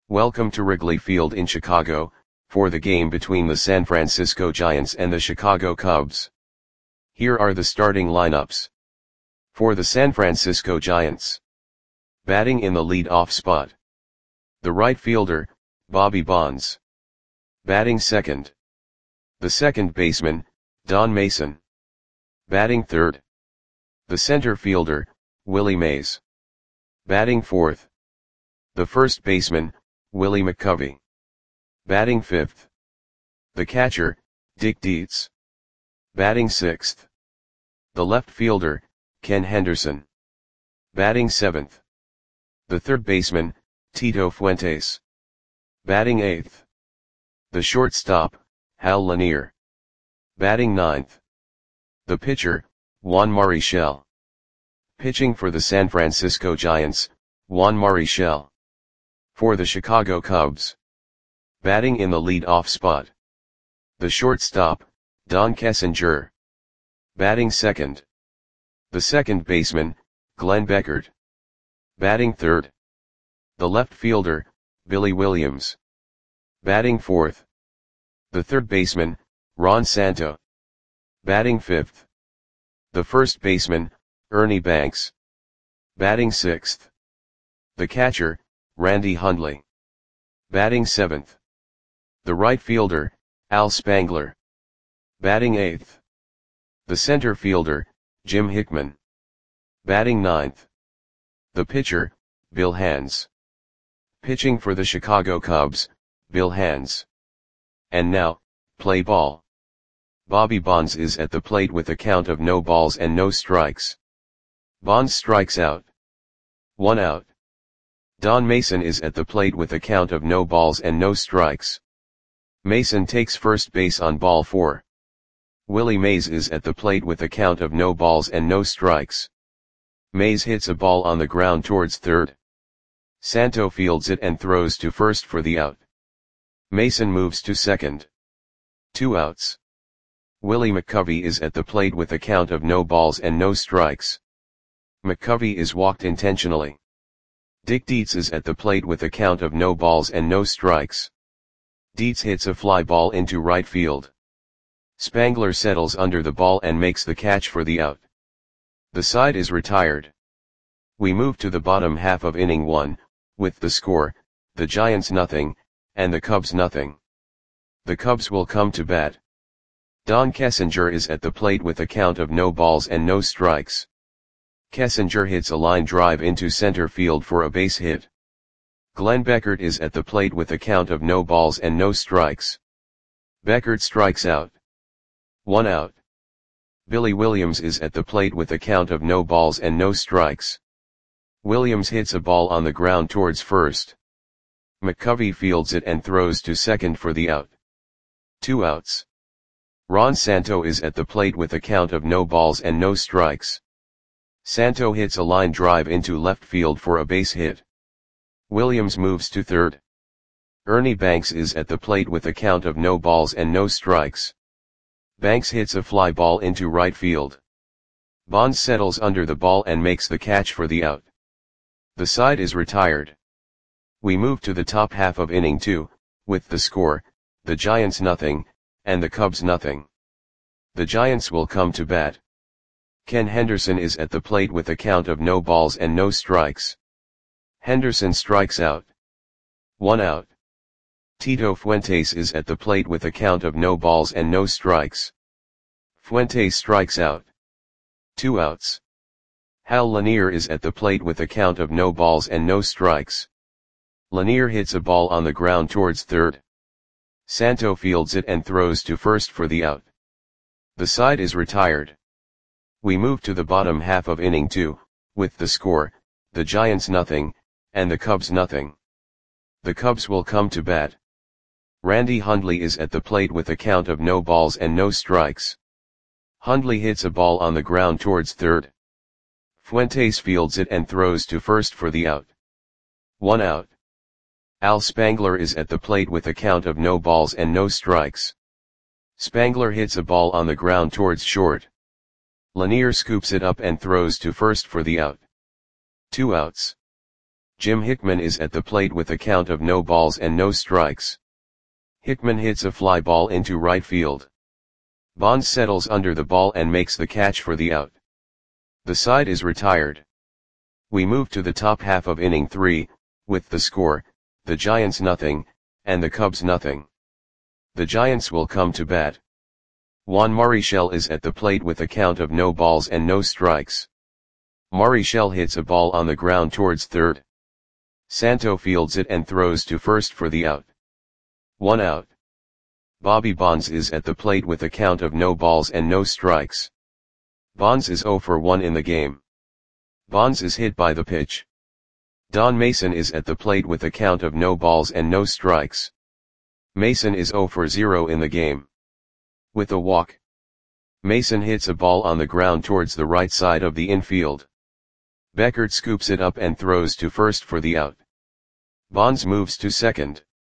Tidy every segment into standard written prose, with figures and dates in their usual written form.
Welcome to Wrigley Field in Chicago, for the game between the San Francisco Giants and the Chicago Cubs. Here are the starting lineups. For the San Francisco Giants. Batting in the lead-off spot. The right fielder, Bobby Bonds. Batting second. The second baseman, Don Mason. Batting third. The center fielder, Willie Mays. Batting fourth. The first baseman, Willie McCovey. Batting fifth. The catcher, Dick Dietz. Batting sixth. The left fielder, Ken Henderson. Batting seventh. The third baseman, Tito Fuentes. Batting eighth. The shortstop, Hal Lanier. Batting ninth. The pitcher, Juan Marichal. Pitching for the San Francisco Giants, Juan Marichal. For the Chicago Cubs. Batting in the lead-off spot. The shortstop, Don Kessinger. Batting second. The second baseman, Glenn Beckert. Batting third. The left fielder, Billy Williams. Batting fourth. The third baseman, Ron Santo. Batting fifth. The first baseman, Ernie Banks. Batting sixth. The catcher, Randy Hundley. Batting seventh. The right fielder, Al Spangler. Batting eighth. The center fielder, Jim Hickman. Batting ninth. The pitcher, Bill Hands. Pitching for the Chicago Cubs, Bill Hands. And now, play ball. Bobby Bonds is at the plate with a count of no balls and no strikes. Bonds strikes out. 1 out. Don Mason is at the plate with a count of no balls and no strikes. Mason takes first base on ball 4. Willie Mays is at the plate with a count of no balls and no strikes. Mays hits a ball on the ground towards third. Santo fields it and throws to first for the out. Mason moves to second. 2 outs. Willie McCovey is at the plate with a count of no balls and no strikes. McCovey is walked intentionally. Dick Dietz is at the plate with a count of no balls and no strikes. Dietz hits a fly ball into right field. Spangler settles under the ball and makes the catch for the out. The side is retired. We move to the bottom half of inning 1, with the score, the Giants nothing, and the Cubs nothing. The Cubs will come to bat. Don Kessinger is at the plate with a count of no balls and no strikes. Kessinger hits a line drive into center field for a base hit. Glenn Beckert is at the plate with a count of no balls and no strikes. Beckert strikes out. 1 out. Billy Williams is at the plate with a count of no balls and no strikes. Williams hits a ball on the ground towards first. McCovey fields it and throws to second for the out. 2 outs. Ron Santo is at the plate with a count of no balls and no strikes. Santo hits a line drive into left field for a base hit. Williams moves to third. Ernie Banks is at the plate with a count of no balls and no strikes. Banks hits a fly ball into right field. Bonds settles under the ball and makes the catch for the out. The side is retired. We move to the top half of inning 2, with the score, the Giants nothing, and the Cubs nothing. The Giants will come to bat. Ken Henderson is at the plate with a count of no balls and no strikes. Henderson strikes out. 1 out. Tito Fuentes is at the plate with a count of no balls and no strikes. Fuentes strikes out. 2 outs. Hal Lanier is at the plate with a count of no balls and no strikes. Lanier hits a ball on the ground towards third. Santo fields it and throws to first for the out. The side is retired. We move to the bottom half of inning 2, with the score, the Giants nothing, and the Cubs nothing. The Cubs will come to bat. Randy Hundley is at the plate with a count of no balls and no strikes. Hundley hits a ball on the ground towards third. Fuentes fields it and throws to first for the out. 1 out. Al Spangler is at the plate with a count of no balls and no strikes. Spangler hits a ball on the ground towards short. Lanier scoops it up and throws to first for the out. 2 outs. Jim Hickman is at the plate with a count of no balls and no strikes. Hickman hits a fly ball into right field. Bonds settles under the ball and makes the catch for the out. The side is retired. We move to the top half of inning 3, with the score, the Giants nothing, and the Cubs nothing. The Giants will come to bat. Juan Marichal is at the plate with a count of no balls and no strikes. Marichal hits a ball on the ground towards third. Santo fields it and throws to first for the out. 1 out. Bobby Bonds is at the plate with a count of no balls and no strikes. Bonds is 0 for 1 in the game. Bonds is hit by the pitch. Don Mason is at the plate with a count of no balls and no strikes. Mason is 0 for 0 in the game. With a walk, Mason hits a ball on the ground towards the right side of the infield. Beckert scoops it up and throws to first for the out. Bonds moves to second.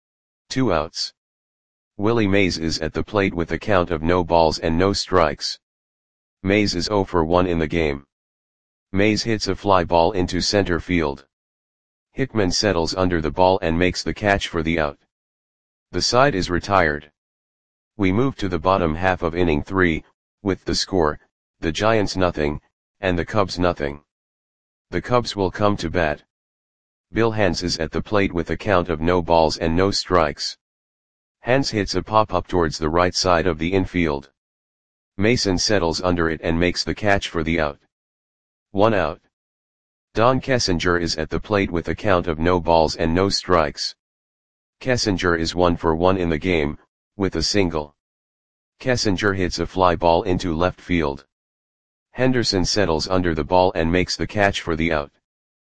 2 outs. Willie Mays is at the plate with a count of no balls and no strikes. Mays is 0 for 1 in the game. Mays hits a fly ball into center field. Hickman settles under the ball and makes the catch for the out. The side is retired. We move to the bottom half of inning 3, with the score, the Giants nothing, and the Cubs nothing. The Cubs will come to bat. Bill Hands is at the plate with a count of no balls and no strikes. Hands hits a pop-up towards the right side of the infield. Mason settles under it and makes the catch for the out. 1 out. Don Kessinger is at the plate with a count of no balls and no strikes. Kessinger is 1 for 1 in the game, with a single. Kessinger hits a fly ball into left field. Henderson settles under the ball and makes the catch for the out.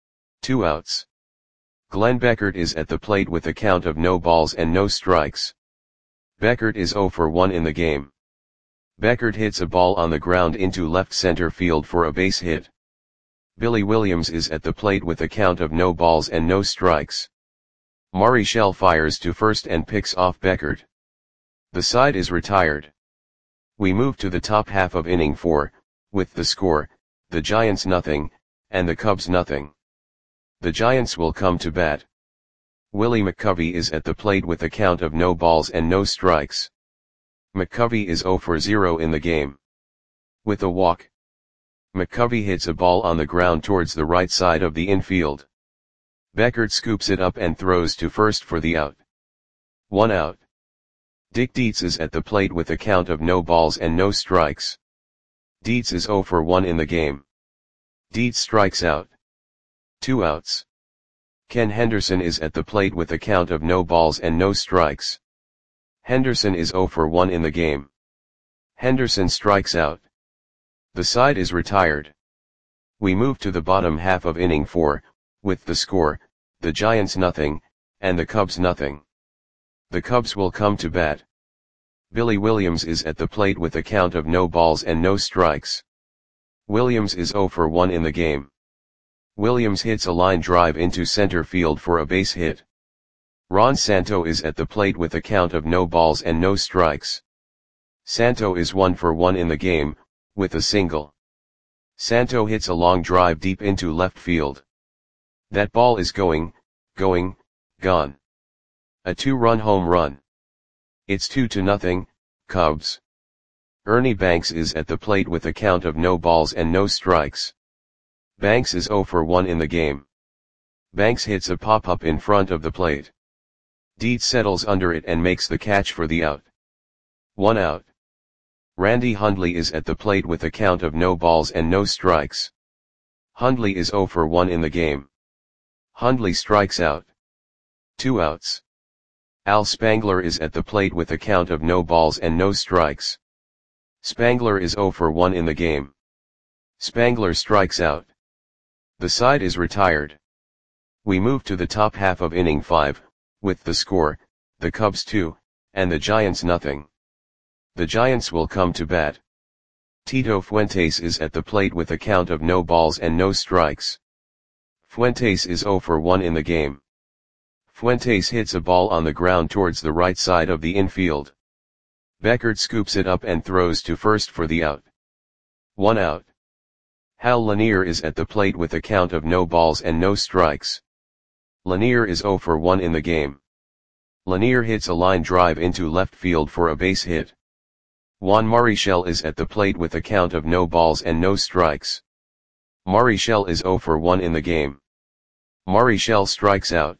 2 outs. Glenn Beckert is at the plate with a count of no balls and no strikes. Beckert is 0 for 1 in the game. Beckert hits a ball on the ground into left center field for a base hit. Billy Williams is at the plate with a count of no balls and no strikes. Marichal fires to first and picks off Beckert. The side is retired. We move to the top half of inning 4, with the score, the Giants nothing, and the Cubs nothing. The Giants will come to bat. Willie McCovey is at the plate with a count of no balls and no strikes. McCovey is 0 for 0 in the game. With a walk, McCovey hits a ball on the ground towards the right side of the infield. Beckert scoops it up and throws to first for the out. 1 out. Dick Dietz is at the plate with a count of no balls and no strikes. Dietz is 0 for 1 in the game. Dietz strikes out. 2 outs. Ken Henderson is at the plate with a count of no balls and no strikes. Henderson is 0 for 1 in the game. Henderson strikes out. The side is retired. We move to the bottom half of inning 4, with the score, the Giants nothing, and the Cubs nothing. The Cubs will come to bat. Billy Williams is at the plate with a count of no balls and no strikes. Williams is 0 for 1 in the game. Williams hits a line drive into center field for a base hit. Ron Santo is at the plate with a count of no balls and no strikes. Santo is 1 for 1 in the game, with a single. Santo hits a long drive deep into left field. That ball is gone. A 2-run home run. It's 2-0, Cubs. Ernie Banks is at the plate with a count of no balls and no strikes. Banks is 0 for 1 in the game. Banks hits a pop-up in front of the plate. Dietz settles under it and makes the catch for the out. 1 out. Randy Hundley is at the plate with a count of no balls and no strikes. Hundley is 0 for 1 in the game. Hundley strikes out. 2 outs. Al Spangler is at the plate with a count of no balls and no strikes. Spangler is 0 for 1 in the game. Spangler strikes out. The side is retired. We move to the top half of inning 5, with the score, the Cubs 2, and the Giants nothing. The Giants will come to bat. Tito Fuentes is at the plate with a count of no balls and no strikes. Fuentes is 0 for 1 in the game. Fuentes hits a ball on the ground towards the right side of the infield. Beckert scoops it up and throws to first for the out. 1 out. Hal Lanier is at the plate with a count of no balls and no strikes. Lanier is 0 for 1 in the game. Lanier hits a line drive into left field for a base hit. Juan Marichal is at the plate with a count of no balls and no strikes. Marichal is 0 for 1 in the game. Marichal strikes out.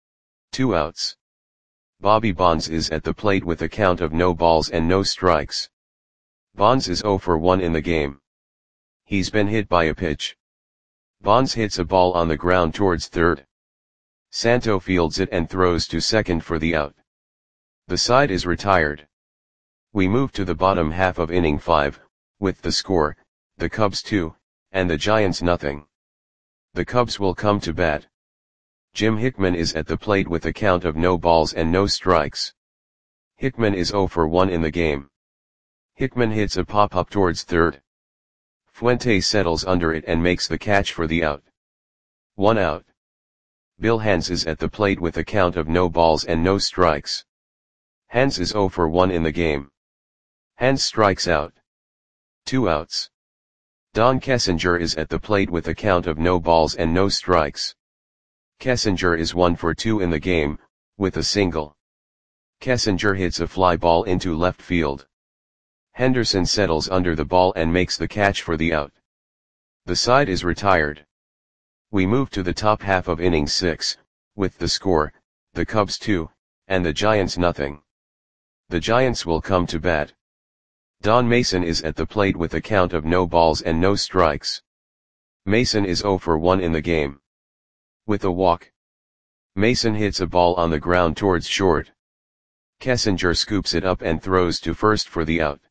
2 outs. Bobby Bonds is at the plate with a count of no balls and no strikes. Bonds is 0 for 1 in the game. He's been hit by a pitch. Bonds hits a ball on the ground towards third. Santo fields it and throws to second for the out. The side is retired. We move to the bottom half of inning 5, with the score, the Cubs 2, and the Giants nothing. The Cubs will come to bat. Jim Hickman is at the plate with a count of no balls and no strikes. Hickman is 0 for 1 in the game. Hickman hits a pop-up towards third. Fuentes settles under it and makes the catch for the out. 1 out. Bill Hands is at the plate with a count of no balls and no strikes. Hands is 0 for 1 in the game. Hands strikes out. 2 outs. Don Kessinger is at the plate with a count of no balls and no strikes. Kessinger is 1 for 2 in the game, with a single. Kessinger hits a fly ball into left field. Henderson settles under the ball and makes the catch for the out. The side is retired. We move to the top half of inning 6, with the score, the Cubs 2, and the Giants nothing. The Giants will come to bat. Don Mason is at the plate with a count of no balls and no strikes. Mason is 0 for 1 in the game. With a walk. Mason hits a ball on the ground towards short. Kessinger scoops it up and throws to first for the out.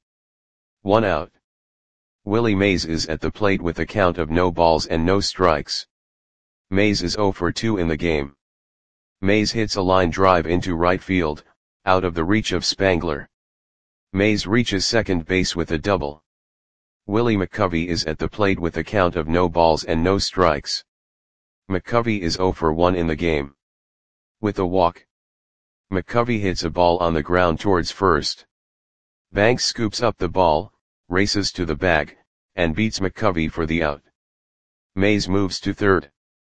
1 out. Willie Mays is at the plate with a count of no balls and no strikes. Mays is 0 for 2 in the game. Mays hits a line drive into right field, out of the reach of Spangler. Mays reaches second base with a double. Willie McCovey is at the plate with a count of no balls and no strikes. McCovey is 0 for 1 in the game. With a walk. McCovey hits a ball on the ground towards first. Banks scoops up the ball, races to the bag, and beats McCovey for the out. Mays moves to third.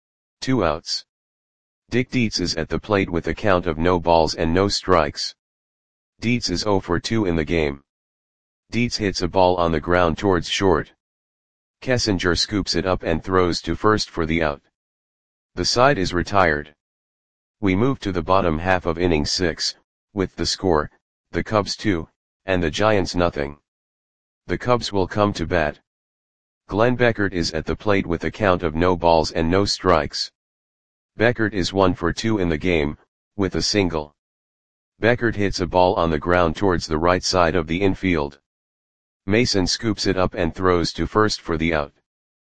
2 outs. Dick Dietz is at the plate with a count of no balls and no strikes. Dietz is 0 for 2 in the game. Dietz hits a ball on the ground towards short. Kessinger scoops it up and throws to first for the out. The side is retired. We move to the bottom half of inning 6, with the score, the Cubs 2, and the Giants nothing. The Cubs will come to bat. Glenn Beckert is at the plate with a count of no balls and no strikes. Beckert is 1 for 2 in the game, with a single. Beckert hits a ball on the ground towards the right side of the infield. Mason scoops it up and throws to first for the out.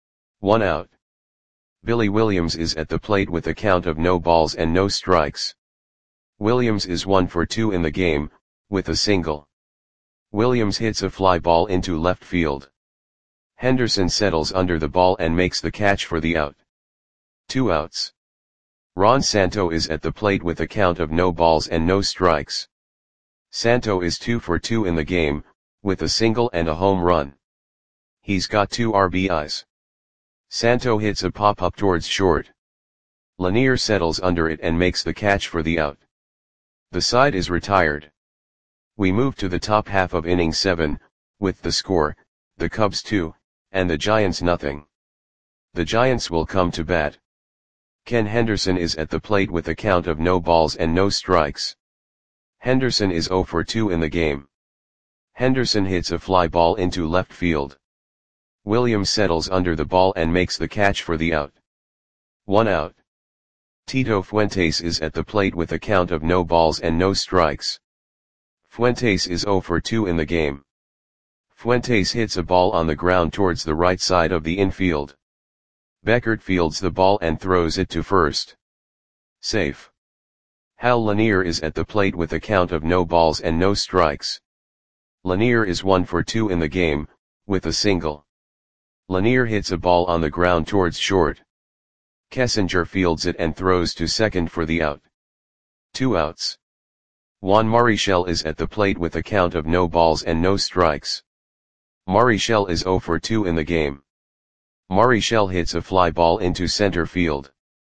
1 out. Billy Williams is at the plate with a count of no balls and no strikes. Williams is 1 for 2 in the game, with a single. Williams hits a fly ball into left field. Henderson settles under the ball and makes the catch for the out. 2 outs. Ron Santo is at the plate with a count of no balls and no strikes. Santo is 2 for 2 in the game, with a single and a home run. He's got 2 RBIs. Santo hits a pop-up towards short. Lanier settles under it and makes the catch for the out. The side is retired. We move to the top half of inning 7, with the score, the Cubs 2, and the Giants nothing. The Giants will come to bat. Ken Henderson is at the plate with a count of no balls and no strikes. Henderson is 0 for 2 in the game. Henderson hits a fly ball into left field. Williams settles under the ball and makes the catch for the out. 1 out. Tito Fuentes is at the plate with a count of no balls and no strikes. Fuentes is 0 for 2 in the game. Fuentes hits a ball on the ground towards the right side of the infield. Beckert fields the ball and throws it to first. Safe. Hal Lanier is at the plate with a count of no balls and no strikes. Lanier is 1 for 2 in the game, with a single. Lanier hits a ball on the ground towards short. Kessinger fields it and throws to second for the out. 2 outs. Juan Marichal is at the plate with a count of no balls and no strikes. Marichal is 0 for 2 in the game. Marichal hits a fly ball into center field.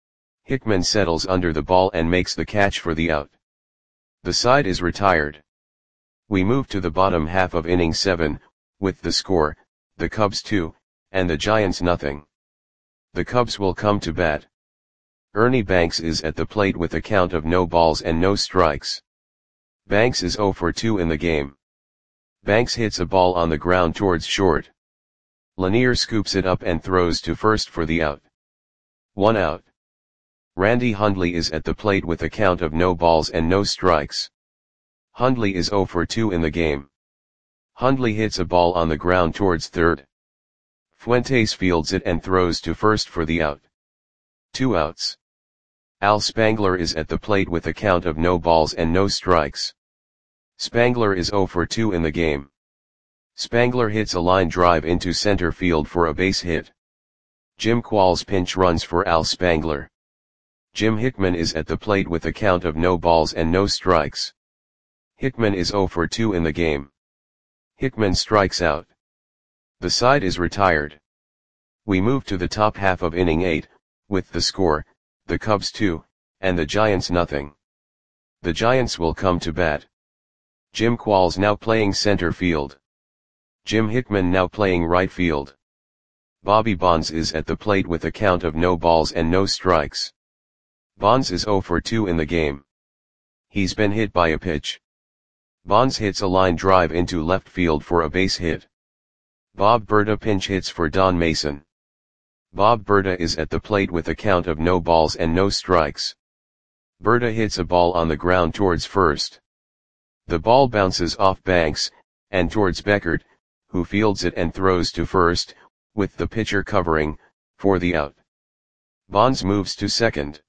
Hickman settles under the ball and makes the catch for the out. The side is retired. We move to the bottom half of inning 7, with the score, the Cubs 2, and the Giants nothing. The Cubs will come to bat. Ernie Banks is at the plate with a count of no balls and no strikes. Banks is 0 for 2 in the game. Banks hits a ball on the ground towards short. Lanier scoops it up and throws to first for the out. 1 out. Randy Hundley is at the plate with a count of no balls and no strikes. Hundley is 0 for 2 in the game. Hundley hits a ball on the ground towards third. Fuentes fields it and throws to first for the out. 2 outs. Al Spangler is at the plate with a count of no balls and no strikes. Spangler is 0 for 2 in the game. Spangler hits a line drive into center field for a base hit. Jim Qualls pinch runs for Al Spangler. Jim Hickman is at the plate with a count of no balls and no strikes. Hickman is 0 for 2 in the game. Hickman strikes out. The side is retired. We move to the top half of inning 8, with the score, the Cubs 2, and the Giants nothing. The Giants will come to bat. Jim Qualls now playing center field. Jim Hickman now playing right field. Bobby Bonds is at the plate with a count of no balls and no strikes. Bonds is 0 for 2 in the game. He's been hit by a pitch. Bonds hits a line drive into left field for a base hit. Bob Berta pinch hits for Don Mason. Bob Berta is at the plate with a count of no balls and no strikes. Berta hits a ball on the ground towards first. The ball bounces off Banks, and towards Beckert, who fields it and throws to first, with the pitcher covering, for the out. Bonds moves to second.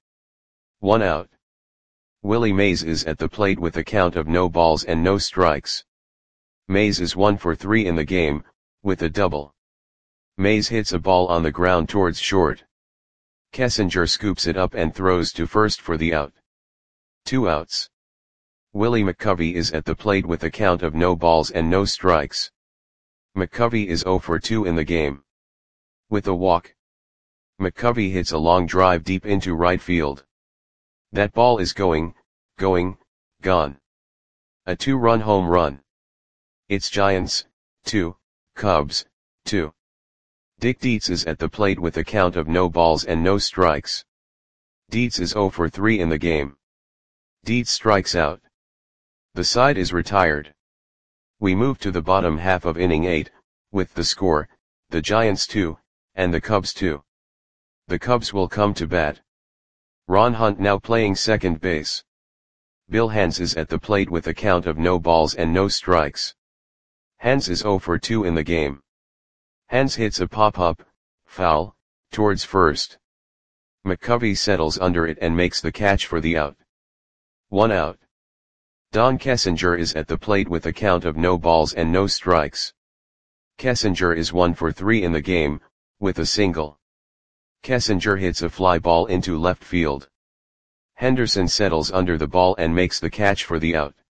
1 out. Willie Mays is at the plate with a count of no balls and no strikes. Mays is 1 for 3 in the game, with a double. Mays hits a ball on the ground towards short. Kessinger scoops it up and throws to first for the out. 2 outs. Willie McCovey is at the plate with a count of no balls and no strikes. McCovey is 0 for 2 in the game. With a walk. McCovey hits a long drive deep into right field. That ball is going, gone. A 2-run home run. It's Giants, 2, Cubs, 2. Dick Dietz is at the plate with a count of no balls and no strikes. Dietz is 0 for 3 in the game. Dietz strikes out. The side is retired. We move to the bottom half of inning 8, with the score, the Giants 2, and the Cubs 2. The Cubs will come to bat. Ron Hunt now playing second base. Bill Hands is at the plate with a count of no balls and no strikes. Hands is 0 for 2 in the game. Hands hits a pop-up, foul, towards first. McCovey settles under it and makes the catch for the out. 1 out. Don Kessinger is at the plate with a count of no balls and no strikes. Kessinger is 1 for 3 in the game, with a single. Kessinger hits a fly ball into left field. Henderson settles under the ball and makes the catch for the out.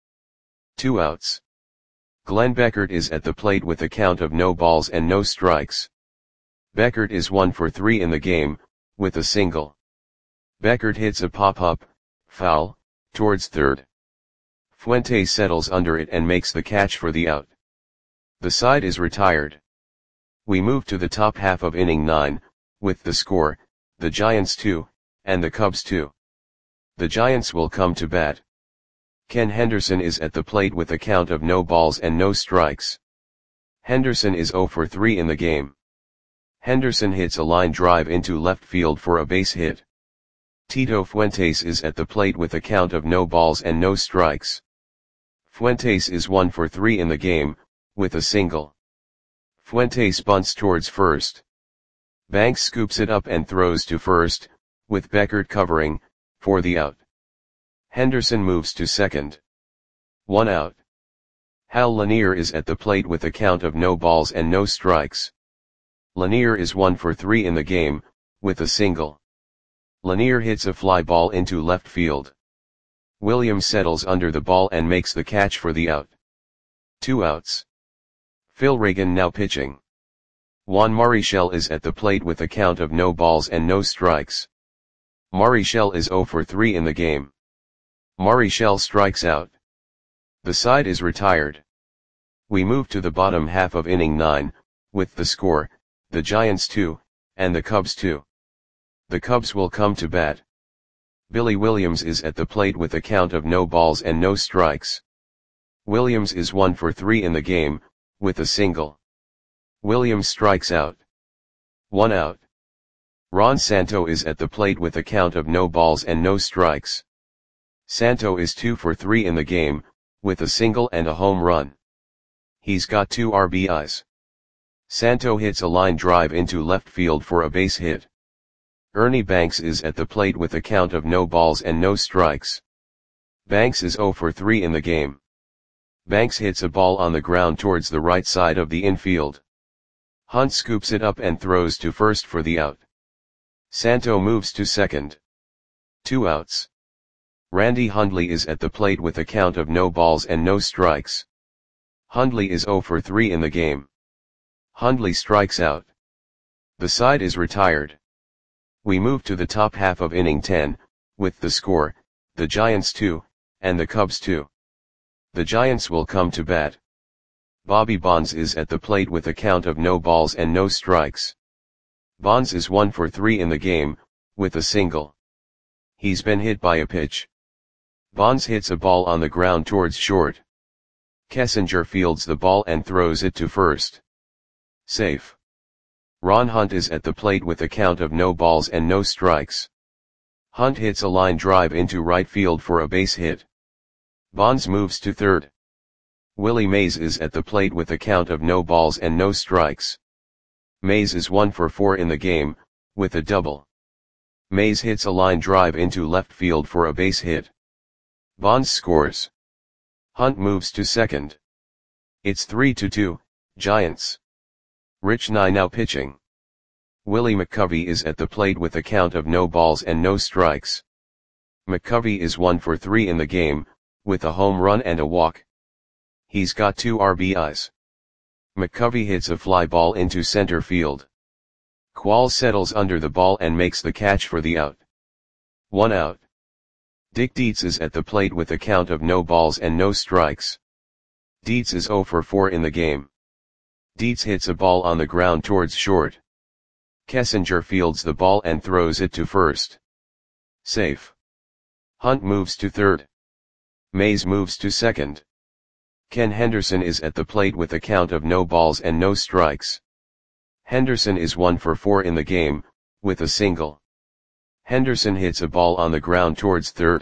2 outs. Glenn Beckert is at the plate with a count of no balls and no strikes. Beckert is 1 for 3 in the game, with a single. Beckert hits a pop-up, foul, towards third. Fuentes settles under it and makes the catch for the out. The side is retired. We move to the top half of inning 9, with the score, the Giants 2, and the Cubs 2. The Giants will come to bat. Ken Henderson is at the plate with a count of no balls and no strikes. Henderson is 0 for 3 in the game. Henderson hits a line drive into left field for a base hit. Tito Fuentes is at the plate with a count of no balls and no strikes. Fuentes is 1 for 3 in the game, with a single. Fuentes bunts towards first. Banks scoops it up and throws to first, with Beckert covering, for the out. Henderson moves to second. 1 out. Hal Lanier is at the plate with a count of no balls and no strikes. Lanier is 1 for 3 in the game, with a single. Lanier hits a fly ball into left field. Williams settles under the ball and makes the catch for the out. 2 outs. Phil Reagan now pitching. Juan Marichal is at the plate with a count of no balls and no strikes. Marichal is 0 for 3 in the game. Marichal strikes out. The side is retired. We move to the bottom half of inning 9, with the score, the Giants 2, and the Cubs 2. The Cubs will come to bat. Billy Williams is at the plate with a count of no balls and no strikes. Williams is 1 for 3 in the game, with a single. Williams strikes out. 1 out. Ron Santo is at the plate with a count of no balls and no strikes. Santo is 2 for 3 in the game, with a single and a home run. He's got 2 RBIs. Santo hits a line drive into left field for a base hit. Ernie Banks is at the plate with a count of no balls and no strikes. Banks is 0 for 3 in the game. Banks hits a ball on the ground towards the right side of the infield. Hunt scoops it up and throws to first for the out. Santo moves to second. 2 outs. Randy Hundley is at the plate with a count of no balls and no strikes. Hundley is 0 for 3 in the game. Hundley strikes out. The side is retired. We move to the top half of inning 10, with the score, the Giants 2, and the Cubs 2. The Giants will come to bat. Bobby Bonds is at the plate with a count of no balls and no strikes. Bonds is 1 for 3 in the game, with a single. He's been hit by a pitch. Bonds hits a ball on the ground towards short. Kessinger fields the ball and throws it to first. Safe. Ron Hunt is at the plate with a count of no balls and no strikes. Hunt hits a line drive into right field for a base hit. Bonds moves to third. Willie Mays is at the plate with a count of no balls and no strikes. Mays is 1 for 4 in the game, with a double. Mays hits a line drive into left field for a base hit. Bonds scores. Hunt moves to second. It's 3-2, Giants. Rich Nye now pitching. Willie McCovey is at the plate with a count of no balls and no strikes. McCovey is 1 for 3 in the game, with a home run and a walk. He's got 2 RBIs. McCovey hits a fly ball into center field. Qualls settles under the ball and makes the catch for the out. 1 out. Dick Dietz is at the plate with a count of no balls and no strikes. Dietz is 0 for 4 in the game. Dietz hits a ball on the ground towards short. Kessinger fields the ball and throws it to first. Safe. Hunt moves to third. Mays moves to second. Ken Henderson is at the plate with a count of no balls and no strikes. Henderson is 1 for 4 in the game, with a single. Henderson hits a ball on the ground towards third.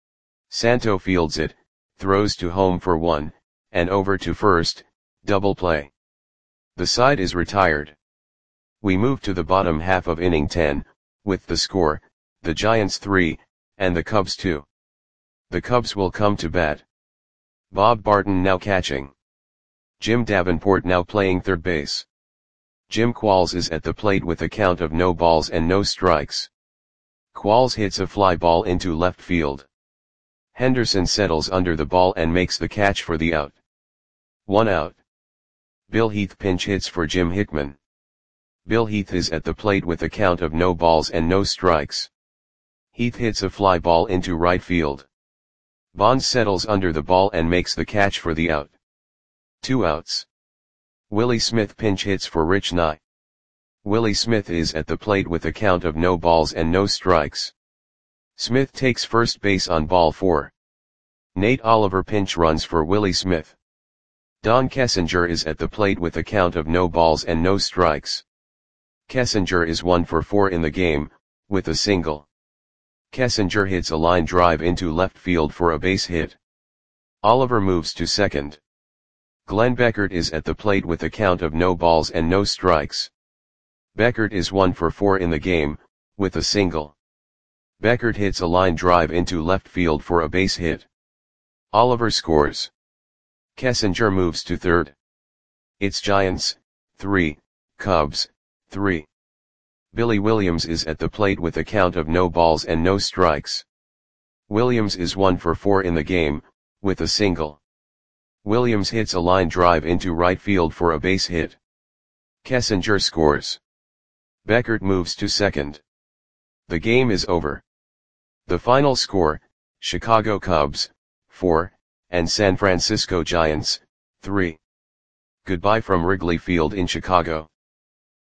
Santo fields it, throws to home for 1, and over to first, double play. The side is retired. We move to the bottom half of inning 10, with the score, the Giants 3, and the Cubs 2. The Cubs will come to bat. Bob Barton now catching. Jim Davenport now playing third base. Jim Qualls is at the plate with a count of no balls and no strikes. Qualls hits a fly ball into left field. Henderson settles under the ball and makes the catch for the out. 1 out. Bill Heath pinch hits for Jim Hickman. Bill Heath is at the plate with a count of no balls and no strikes. Heath hits a fly ball into right field. Bonds settles under the ball and makes the catch for the out. 2 outs. Willie Smith pinch hits for Rich Nye. Willie Smith is at the plate with a count of no balls and no strikes. Smith takes first base on ball 4. Nate Oliver pinch runs for Willie Smith. Don Kessinger is at the plate with a count of no balls and no strikes. Kessinger is 1 for 4 in the game, with a single. Kessinger hits a line drive into left field for a base hit. Oliver moves to second. Glenn Beckert is at the plate with a count of no balls and no strikes. Beckert is 1 for 4 in the game, with a single. Beckert hits a line drive into left field for a base hit. Oliver scores. Kessinger moves to third. It's Giants, 3, Cubs, 3. Billy Williams is at the plate with a count of no balls and no strikes. Williams is 1 for 4 in the game, with a single. Williams hits a line drive into right field for a base hit. Kessinger scores. Beckert moves to second. The game is over. The final score, Chicago Cubs, 4, and San Francisco Giants, 3. Goodbye from Wrigley Field in Chicago.